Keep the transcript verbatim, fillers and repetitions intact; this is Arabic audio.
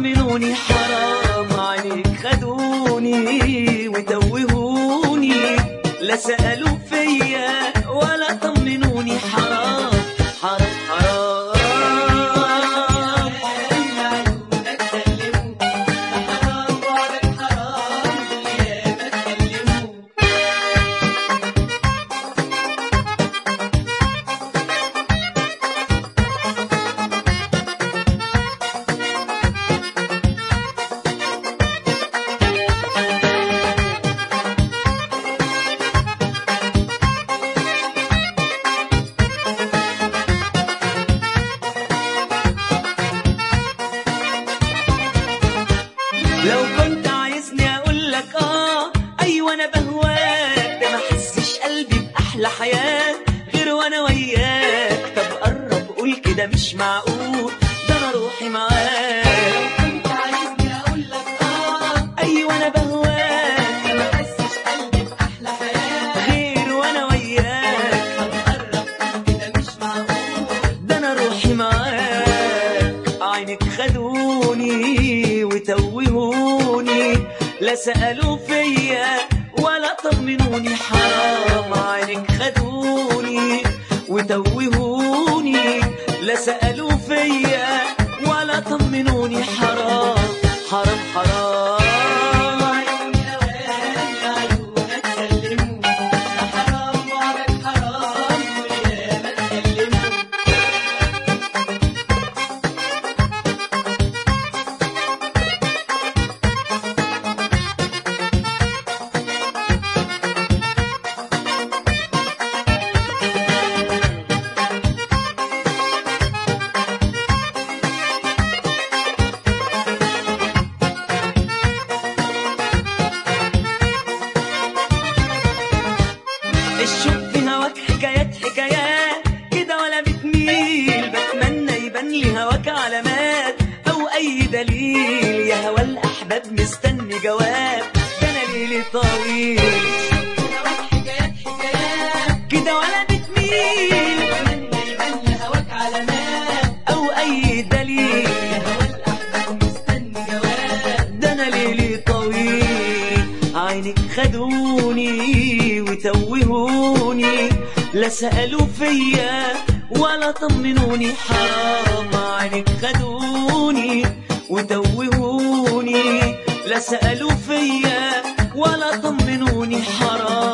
طمنوني حرام عليك خدوني وتوهوني، لا سألوا فيا ولا طمنوني حرام حرام حرام. لو كنت عايزني اقولك اه ايوه انا بهواك، ده ما حسش قلبي باحلى حياه غير وانا وياك. طب قرب قول كده مش معقول، ده انا روحي معاك. لو كنت عايزني اقولك اه ايوه انا بهواك، ده ما حسش قلبي باحلى حياه غير وانا وياك. طب قرب قول كده مش معقول، ده انا روحي معاك. عينك خدوني وتوهوني، لا سألوا فيا ولا طمنوني حرام. عينك خدوني وتوهوني، لا سألوا فيا ولا طمنوني حرام حرام حرام. الشوق في هواك حكايات حكايات كده ولا بتميل، بتمنى يبان لي هواك علامات او اي دليل. يا هوا الاحباب مستني جواب، ده انا ليلي طويل. الشوق في هواك حكايات حكايات كده ولا بتميل، بتمنى يبان لي هواك علامات او اي دليل. يا هوا الاحباب مستني جواب، ده انا ليلي طويل. عينك خدوني وتوهوني، لا سألوا فيا ولا طمنوني حرام. عينك خدوني وتوهوني، لا سألوا فيا ولا طمنوني حرام.